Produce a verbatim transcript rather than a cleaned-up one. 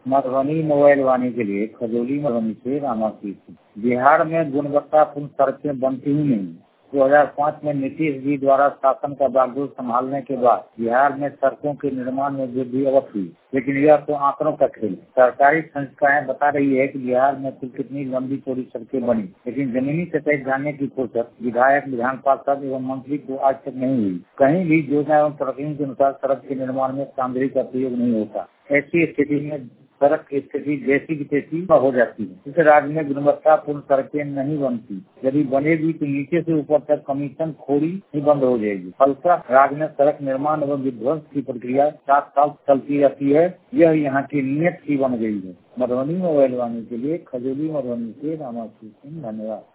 Madhubani mobile वाणी के लिए खजौली मधुबनी से रामाशीष। बिहार में गुणवत्तापूर्ण सड़कें बनती ही नहीं। दो हज़ार पाँच में नीतीश जी द्वारा शासन का बागडोर संभालने के बाद बिहार में सड़कों के निर्माण में वृद्धि अवश्य हुई, लेकिन यह तो आंकड़ों का खेल। सरकारी संस्थाएं बता रही है कि बिहार में कुल कितनी लंबी चौड़ी सड़कें बनी, लेकिन जमीनी सतह जानने की फुर्सत विधायक, विधान पार्षद एवं मंत्री को आज तक नहीं हुई। कहीं भी योजना एवं सड़कों के अनुसार सड़क के निर्माण में सामग्री का प्रयोग नहीं होता। ऐसी स्थिति में सड़क की स्थिति जैसी की तैसी हो जाती है। इस राज्य में गुणवत्तापूर्ण सड़कें नहीं बनती। यदि बनेगी तो नीचे से ऊपर तक कमीशन खोरी ही बंद हो जाएगी। फलतः राज्य में सड़क निर्माण एवं विध्वंस की प्रक्रिया सात साल चलती रहती है। यह यहाँ की नीयत ही बन गई है। मधुबनी मोबाइल वाणी के लिए खजौली मधुबनी से रामाशीष सिंह। धन्यवाद।